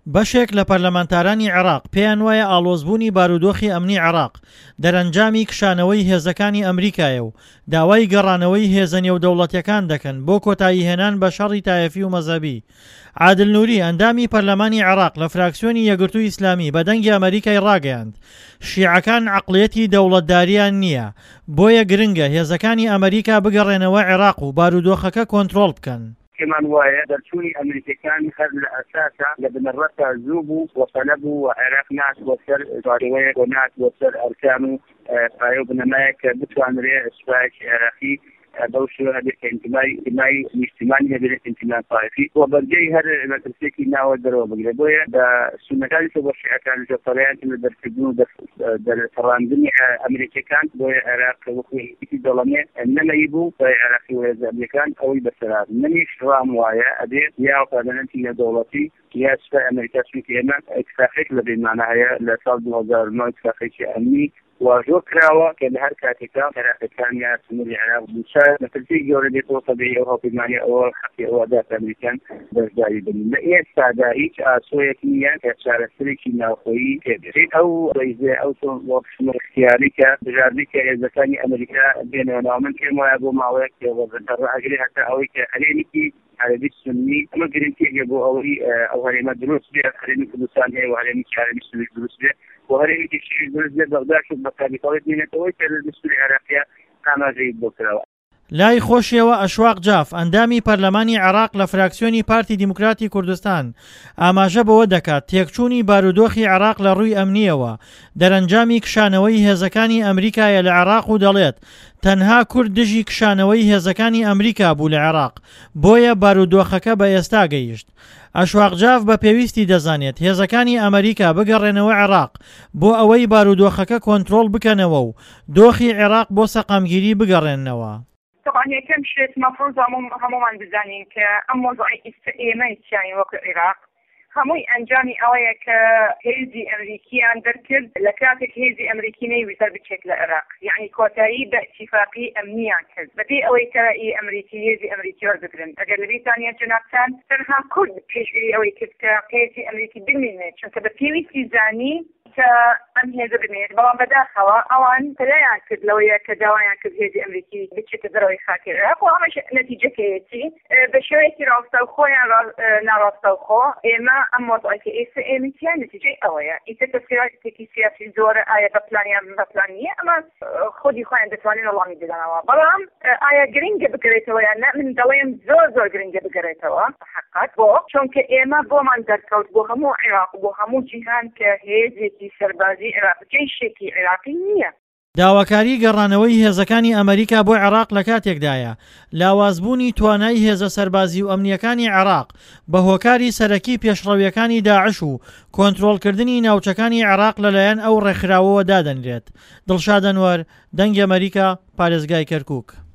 بەشێک لە پەرلەمانتارانی عێراق پێیان وایە ئاڵۆزبوونی بارودۆخی ئەمنی عێراق دەرەنجامی کشانەوەی هێزەکانی ئەمریکایە و داوای گەڕانەوەی هێزە نێودەوڵەتیەکان دەکەن بۆ کۆتایی هێنان بە شەڕی تایەفی و مەزەبی. عادل نووری ئەندامی پەرلەمانی عێراق لە فراکسیۆنی یەکگرتووی ئیسلامی بە دەنگی ئەمریکای ڕاگەیاند شیعەکان عەقڵیەتی دەوڵەتداریان نییە، بۆیە گرنگە هێزەکانی ئەمریکا بگەڕێنەوە عێراق و بارودۆخەکە کۆنتڕۆڵ بکەن. كمان وایە دەرچوونی ئەمریکەکان هەر لە ئەساسا لە بنەڕەتە زوو بوو وەسەلە بوو و عێراق نات بۆ سەر جاریوەیە و نات بۆ سەر ئەرکان و پایە و بنەمایە کە بتوانرێ سوپایەکی عێراقی بەو شێوە هەبێت کە ئینتیمای نیشتیمانی هەبێت ئینتیمان طایفی و بەرگەی هەر مەترسێکی ناوە دەرەوە بگرێت. بۆیە بە سونەتانی بۆ شیعەکان جەفەرەیان لە دەرکردن و دەرفەڕاندنی ئەمریکەکان بۆیە عێراق وەکوی دەڵەمێ نەمەی بوو بۆ عێراقی و هێزەکان ئەوەی بەسەرات منیش ڕام وایە ئەبێت یا پارلەمەنتی نێودەوڵەتی یا سوپای ئەمریکا چونکە ئێمە اتفاقێک لە بینمانە هەیە لە ساڵ 2009 اتفاقێکی ئەمنی واژۆ کراوە کە لە هەر کاتێکا عێراقیەکان یا سنووری عێراق بووشار مەترسی گەورە دێتەوە تەبیعی ئەو هەڵپەیمانی ئەوە حەقی ئەوە دات ئەمریکان بەشداری بنین. لە ئێستادا هیچ ئاسۆیەکی نییە کە چارەسەرێکی ناوخۆیی پێبێت. ئەو ڕێیزێ ئەو وەخشمە اختیاری کە بژاردی کە هێزەکانی ئەمریکا بێنەوە ناو من پێم وایە بۆ ماوەیەک ڕائگری هەتا ئەوەی کە هەرێمێکی عربی سنی ئەمە گرنگتێکە بۆ ئەوەی ئەو هەرێمە دروست بێت هەرێمی کوردستان هەیە و هەرێمێکی عربی سنی دروست بێت و هەرێمێکی شیعی دروست بێت بەغداد و بەتابیتەوەی بینێتەوەی کە لە دەستوری عێراقیە ئاماژەی بۆ کراوە. لای خۆشیەوە ئەشواق جاف ئەندامی پەرلەمانی عێراق لە فراکسیۆنی پارتی دیموکراتی کوردستان ئاماژە بەوە دەکات تێکچوونی بارودۆخی عێراق لە ڕووی ئەمنیەوە دەرەنجامی کشانەوەی هێزەکانی ئەمریکایە لە عێراق و دەڵێت تەنها کورد دژی کشانەوەی هێزەکانی ئەمریکا بوو لە عێراق بۆیە بارودۆخەکە بە ئێستا گەیشت. ئەشواق جاف بە پێویستی دەزانێت هێزەکانی ئەمریکا بگەڕێنەوە عێراق بۆ ئەوەی بارودۆخەکە کۆنتڕۆڵ بکەنەوە و دۆخی عێراق بۆ سەقامگیری بگەڕێنەوە. طبعا يكم شيء مفروض همومان بزانين كأم موضوع إيمان يعني وقت العراق هموي أنجامي أويا كهيزي أمريكيان دركز لكاتك هيزي أمريكيني ويسر بشكل العراق يعني كوتاي باتفاقي أمنيا كز بدي أوي كرأي أمريكي هيزي أمريكي ورزقرن أجل بريطانيا جنابتان ترها كل بيشري أوي كز كهيزي أمريكي بالمينة شنك بكيوي سيزاني كأم هيزي بالمينة بلان بداخلة أوان تلايان كز لويا كداوان كز هيزي أمريكي بشكل ذروي خاكي العراق وهمش نتيجة كيتي بشويتي راستو خويا ناراستو خو إما أما وضعك إيه مثال نتيجة أويا إيه تفسيرات تكيسية في زور آية بطلانية أما خودي خوان دتوانين الله مدلنا برام آية جرينجة بقريتوا يعني من دوام زور جرينجة بقريتوا حقات بو چونك إما بو من دركوت بو همو عراق بو همو جيهان كهيزي سربازي عراق جيشي عراقي نية. داواکاری گەڕانەوەی هێزەکانی ئەمریکا بۆ عێراق لە کاتێکدایە لاوازبوونی توانای هێزە سەربازی و ئەمنیەکانی عێراق بە هۆکاری سەرەکی پێشڕەویەکانی داعش و کۆنتڕۆڵکردنی ناوچەکانی عێراق لەلایەن ئەو ڕێکخراوەوە دادەنرێت. دڵشاد ئەنوەر، دەنگی ئەمریکا، پارێزگای کەرکووک.